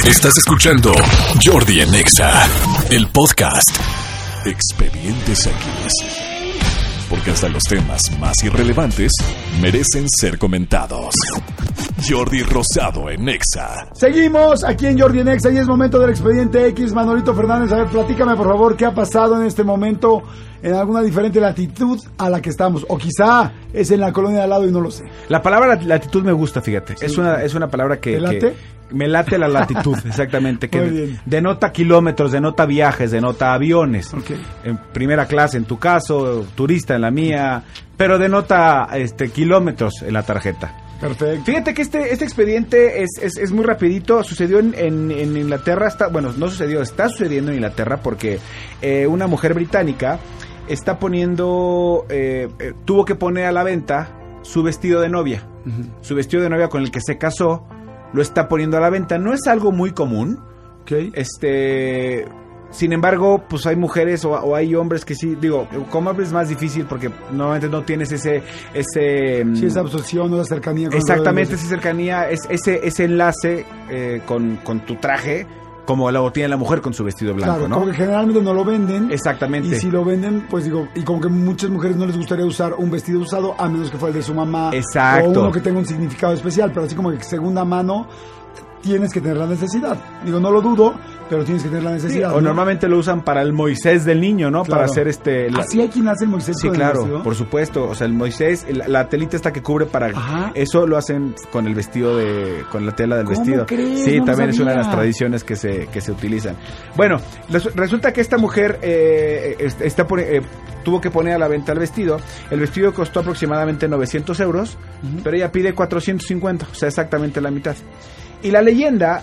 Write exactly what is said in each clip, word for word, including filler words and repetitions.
Estás escuchando Jordi en Exa, el podcast. Expedientes X. Porque hasta los temas más irrelevantes merecen ser comentados. Jordi Rosado en Exa. Seguimos aquí en Jordi en Exa y es momento del Expediente X. Manolito Fernández, a ver, platícame por favor qué ha pasado en este momento en alguna diferente latitud a la que estamos. O quizá es en la colonia de al lado y no lo sé. La palabra latitud me gusta, fíjate. Sí. Es una es una palabra que... ¿Te late? Que me late la latitud, exactamente. Que Muy bien. Denota kilómetros, denota viajes, denota aviones. Okay. En primera clase en tu caso, turista en la mía, pero denota este kilómetros en la tarjeta. Perfecto. Fíjate que este este expediente es, es, es muy rapidito. Sucedió en, en, en Inglaterra. Está, bueno, no sucedió, está sucediendo en Inglaterra porque eh, una mujer británica está poniendo, eh, eh, tuvo que poner a la venta su vestido de novia. Uh-huh. Su vestido de novia con el que se casó, lo está poniendo a la venta. No es algo muy común. Okay. Este... Sin embargo, pues hay mujeres o, o hay hombres que sí, digo, como hombre es más difícil porque normalmente no tienes ese... ese sí, esa absorción o la cercanía. Con exactamente, esa cercanía, es, ese, ese enlace eh, con, con tu traje, como lo tiene la mujer con su vestido blanco, claro, ¿no? Como que generalmente no lo venden. Exactamente. Y si lo venden, pues digo, y como que muchas mujeres no les gustaría usar un vestido usado a menos que fuera el de su mamá. Exacto. O uno que tenga un significado especial, pero así como que segunda mano tienes que tener la necesidad. Digo, no lo dudo, pero tienes que tener la necesidad. Sí, o ¿no? normalmente lo usan para el Moisés del niño, ¿no? Claro. Para hacer este... La... ¿Así hay quien hace el Moisés? Sí, con claro, el vestido? Por supuesto. O sea, el Moisés, la, la telita esta que cubre para... Ajá. Eso lo hacen con el vestido de... Con la tela del ¿Cómo vestido. crees? Sí, No también lo es una de sabía. las tradiciones que se, que se utilizan. Bueno, res, resulta que esta mujer eh, está por, eh, tuvo que poner a la venta el vestido. El vestido costó aproximadamente novecientos euros, uh-huh. pero ella pide cuatrocientos cincuenta, o sea, exactamente la mitad. Y la leyenda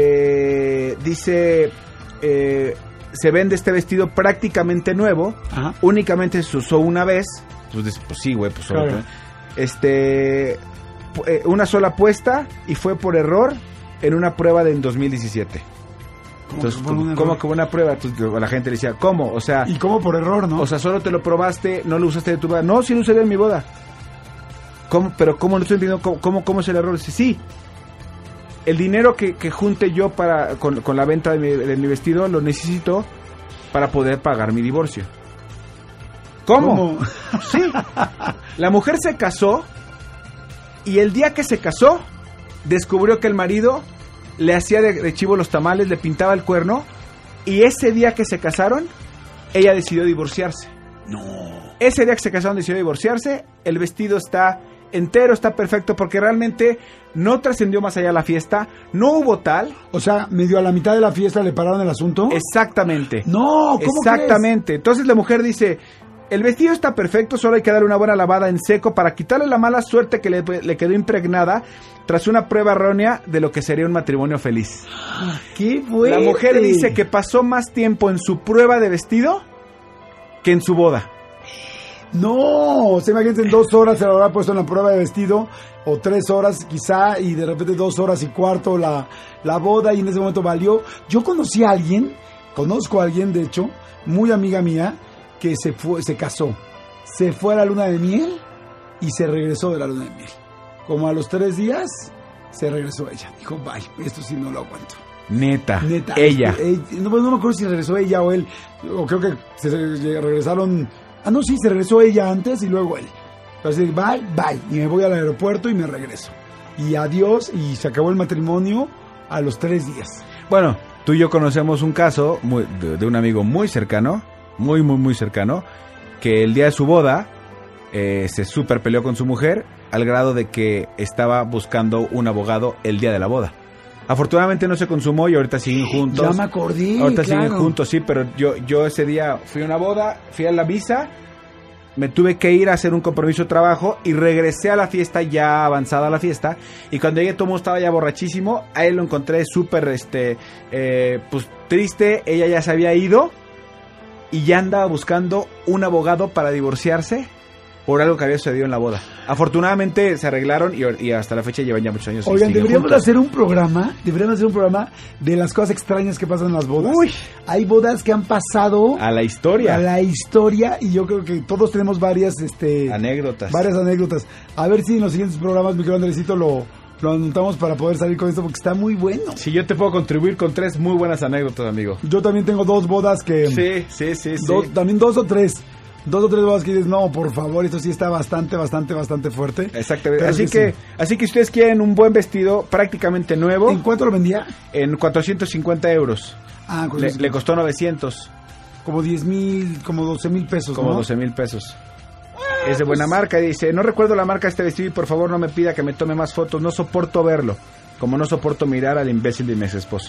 este dice, eh, se vende este vestido prácticamente nuevo, ajá. Únicamente se usó una vez, pues, pues sí, güey, pues claro. Solo, este, eh, una sola puesta y fue por error en una prueba de en dos mil diecisiete. Entonces, ¿cómo, ¿cómo que una prueba? Entonces, la gente le decía, ¿cómo? O sea... ¿Y cómo por error, no? O sea, solo te lo probaste, no lo usaste de tu boda. No, sí lo usé en mi boda. ¿Cómo? Pero ¿cómo? No estoy entendiendo, ¿cómo, cómo, cómo es el error? Dice, sí. El dinero que, que junte yo para con, con la venta de mi, de mi vestido lo necesito para poder pagar mi divorcio. ¿Cómo? ¿Cómo? Sí. La mujer se casó y el día que se casó descubrió que el marido le hacía de, de chivo los tamales, le pintaba el cuerno y ese día que se casaron ella decidió divorciarse. No. Ese día que se casaron decidió divorciarse. El vestido está entero, está perfecto porque realmente no trascendió más allá de la fiesta, no hubo tal. O sea, medio a la mitad de la fiesta le pararon el asunto. Exactamente. No, ¿cómo Exactamente. crees? Entonces la mujer dice, el vestido está perfecto, solo hay que darle una buena lavada en seco para quitarle la mala suerte que le, le quedó impregnada tras una prueba errónea de lo que sería un matrimonio feliz. ¡Qué fuerte! La mujer dice que pasó más tiempo en su prueba de vestido que en su boda. No, o sea, imagínense, en dos horas se lo habrá puesto en la prueba de vestido, o tres horas quizá, y de repente dos horas y cuarto la, la boda, y en ese momento valió. Yo conocí a alguien, conozco a alguien, de hecho, muy amiga mía, que se fue, se casó, se fue a la luna de miel, y se regresó de la luna de miel. Como a los tres días, se regresó ella. Dijo, bye, esto sí no lo aguanto. Neta, Neta. ella. Eh, no, no me acuerdo si regresó ella o él, o creo que se regresaron... Ah, no, sí, se regresó ella antes y luego él. Entonces, bye, bye. Y me voy al aeropuerto y me regreso. Y adiós, y se acabó el matrimonio a los tres días. Bueno, tú y yo conocemos un caso muy, de, de un amigo muy cercano, muy, muy, muy cercano, que el día de su boda eh, se súper peleó con su mujer al grado de que estaba buscando un abogado el día de la boda. Afortunadamente no se consumó y ahorita siguen juntos. Ya me acordé, Ahorita claro. siguen juntos, sí, pero yo, yo ese día fui a una boda, fui a la visa, me tuve que ir a hacer un compromiso de trabajo y regresé a la fiesta ya avanzada la fiesta. Y cuando llegué todo el mundo estaba ya borrachísimo, a él lo encontré súper, este, eh, pues triste, ella ya se había ido y ya andaba buscando un abogado para divorciarse por algo que había sucedido en la boda. Afortunadamente se arreglaron y, y hasta la fecha llevan ya muchos años. Oigan, deberíamos juntos. hacer un programa, deberíamos hacer un programa de las cosas extrañas que pasan en las bodas. Uy. Hay bodas que han pasado A la historia. a la historia y yo creo que todos tenemos varias este Anécdotas. varias anécdotas. A ver si en los siguientes programas, mi querido Andresito, lo lo anotamos para poder salir con esto porque está muy bueno. Sí, yo te puedo contribuir con tres muy buenas anécdotas, amigo. Yo también tengo dos bodas que... Sí, sí, sí, sí. Dos, también dos o tres. Dos o tres bodas que dices, no, por favor, esto sí está bastante, bastante, bastante fuerte. Exactamente. Pero Así sí, que, sí. así que ustedes quieren un buen vestido prácticamente nuevo. ¿En cuánto lo vendía? En cuatrocientos cincuenta euros. Ah, Le, le costó novecientos. Como diez mil, como doce mil pesos, Como ¿no? doce mil pesos. Es de buena marca. Y dice, no recuerdo la marca de este vestido y por favor no me pida que me tome más fotos. No soporto verlo. Como no soporto mirar al imbécil de mi ex esposo.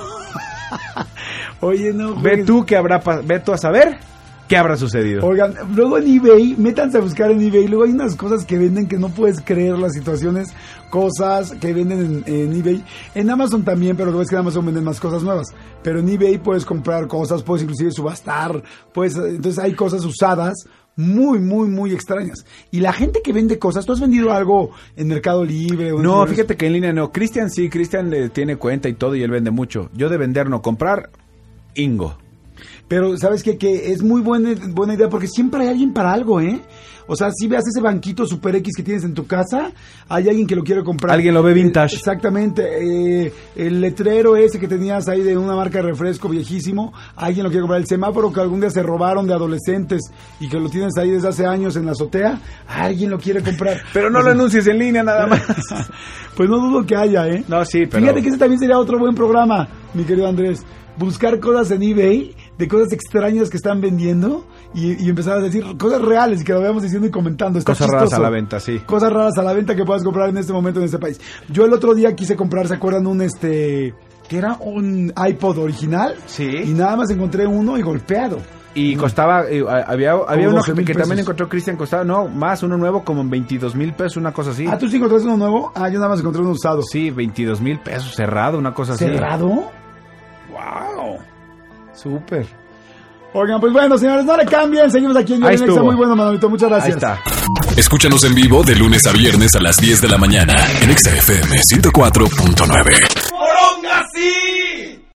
Oye, no. Ve juegues. tú que habrá, pa- ve tú a saber qué habrá sucedido. Oigan, luego en eBay, métanse a buscar en eBay, luego hay unas cosas que venden que no puedes creer las situaciones, cosas que venden en, en eBay, en Amazon también, pero lo ves que en Amazon venden más cosas nuevas, pero en eBay puedes comprar cosas, puedes inclusive subastar, puedes, entonces hay cosas usadas muy, muy, muy extrañas. Y la gente que vende cosas, ¿tú has vendido algo en Mercado Libre? O en No, esos- fíjate que en línea no. Cristian sí, Cristian le tiene cuenta y todo y él vende mucho. Yo de vender no, comprar, Ingo. Pero, ¿sabes qué? Que es muy buena, buena idea porque siempre hay alguien para algo, ¿eh? O sea, si veas ese banquito Super X que tienes en tu casa, hay alguien que lo quiere comprar. Alguien lo ve vintage. Eh, exactamente. Eh, el letrero ese que tenías ahí de una marca de refresco viejísimo, alguien lo quiere comprar. El semáforo que algún día se robaron de adolescentes y que lo tienes ahí desde hace años en la azotea, alguien lo quiere comprar. Pero no O lo sea, anuncies en línea nada más. Pues no dudo que haya, ¿eh? No, sí, pero... Fíjate que ese también sería otro buen programa, mi querido Andrés. Buscar cosas en eBay de cosas extrañas que están vendiendo y, y empezar a decir cosas reales y que lo vayamos diciendo y comentando. Está Cosas raras chistoso. a la venta, sí. Cosas raras a la venta que puedas comprar en este momento en este país. Yo el otro día quise comprar, ¿se acuerdan? Un este... que era un iPod original. Sí. Y nada más encontré uno y golpeado. Y costaba, eh, había, había uno doce que, mil que pesos. también encontró Cristian, costaba, no, más, uno nuevo como en veintidós mil pesos, una cosa así. Ah, ¿tú sí encontraste uno nuevo? Ah, yo nada más encontré uno usado. Sí, veintidós mil pesos, cerrado, una cosa así. ¿Cerrado? ¡Wow! Súper. Oigan, pues bueno, señores, no le cambien. Seguimos aquí en Ahí Nexa. estuvo. Muy bueno, Manolito. Muchas Ahí gracias. está. Escúchanos en vivo de lunes a viernes a las diez de la mañana en Exa F M ciento cuatro punto nueve.